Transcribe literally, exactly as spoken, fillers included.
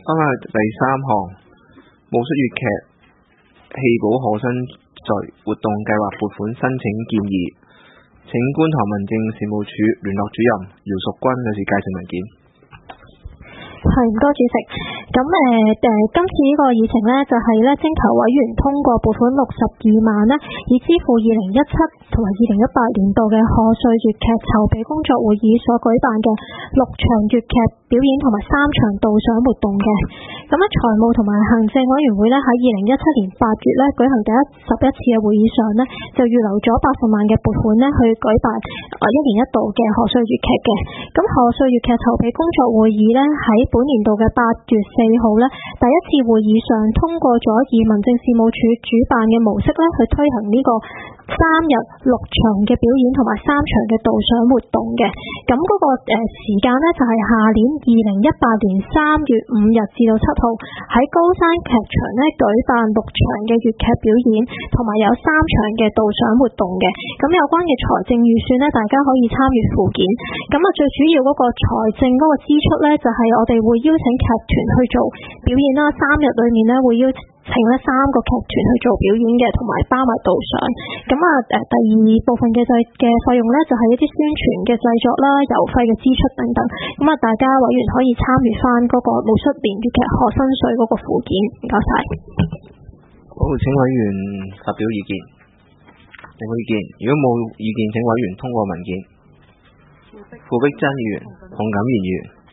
翻返去第三項，武術粵劇戲寶賀新在活動計劃撥款申請建議，請觀塘民政事務處聯絡主任姚淑君女士介紹文件。 係，唔該主席。咁誒誒，今次呢個議程呢，就係咧徵求委員通過撥款六十二萬呢，以支付二零一七同埋二零一八年度嘅賀歲粵劇籌備工作會議所舉辦嘅六場粵劇表演同埋三場導賞活動嘅。咁喺財務同埋行政委員會呢，喺二零一七年八月呢舉行第一十一次嘅會議上呢，就預留咗八十萬嘅撥款呢，去舉辦一年一度嘅賀歲粵劇嘅。咁賀歲粵劇籌備工作會議呢，喺本年度嘅八月四號呢，第一次會議上通過咗以民政事務處主辦嘅模式呢，去推行呢個三日六場嘅表演同埋三場嘅導賞活動嘅。咁嗰個誒時間呢，就係下年二零一八年三月五日至到七號喺高山劇場呢舉辦六場嘅粵劇表演，同埋有三場嘅導賞活動嘅。咁有關嘅財政預算呢，大家可以參閱附件。咁啊，最主要嗰個財政嗰個支出呢，就係我哋會邀請劇團去做表演啦，三日裏面呢，會邀請咧三個劇團去做表演嘅，同埋包埋導賞。咁啊誒，第二部分嘅製嘅費用咧，就係一啲宣傳嘅製作啦、郵費嘅支出等等。咁啊，大家委員可以參與翻嗰個武術連粵劇賀新歲嗰個附件。唔該晒。 好，請委員發表意見。有冇意見？如果冇意見，請委員通過文件。傅碧珍議員、洪錦賢議員。